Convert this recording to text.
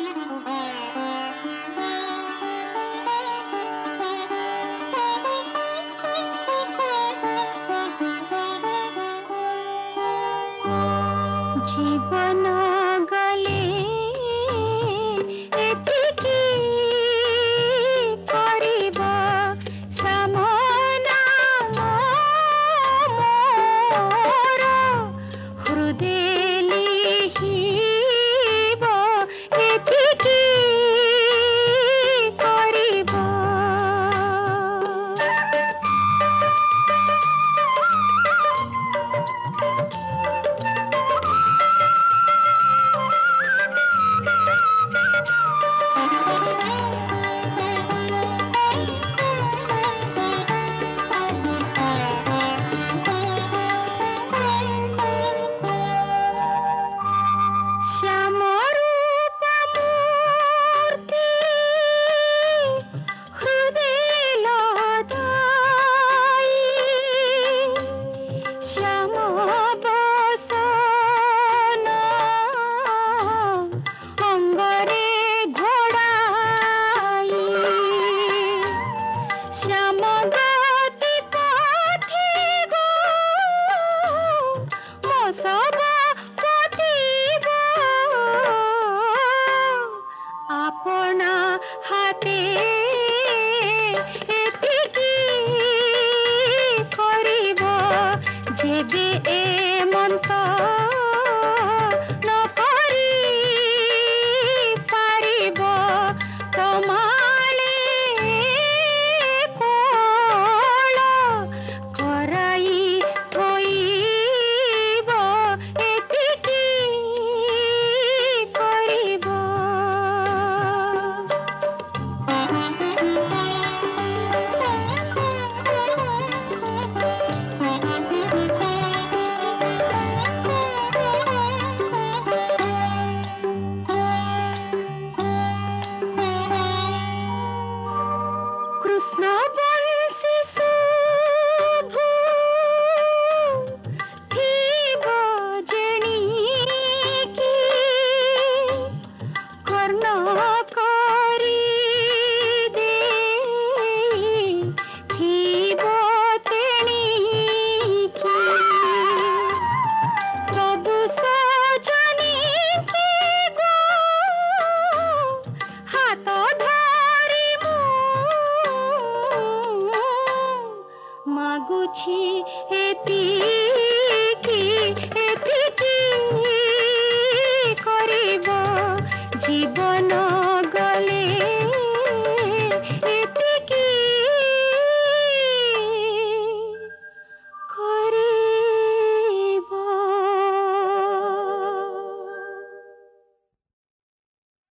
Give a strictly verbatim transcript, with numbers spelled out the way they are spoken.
जीवन गले एतिकी करिबा सामना मोर हृदय लिहिब एतिकी करिबा अपना हाथे एतिकी करिब जेबे ए मंत न करि पारिब तमाले कोल कराई थोइब एतिकी करिब कृष्ण बंशी शुभु थीब जेणिकी कर्ण करी दे थीब तेणिकी सबु सजनी गो हाथ धरी मागुछि एतिकी एतिकी करिब जीवन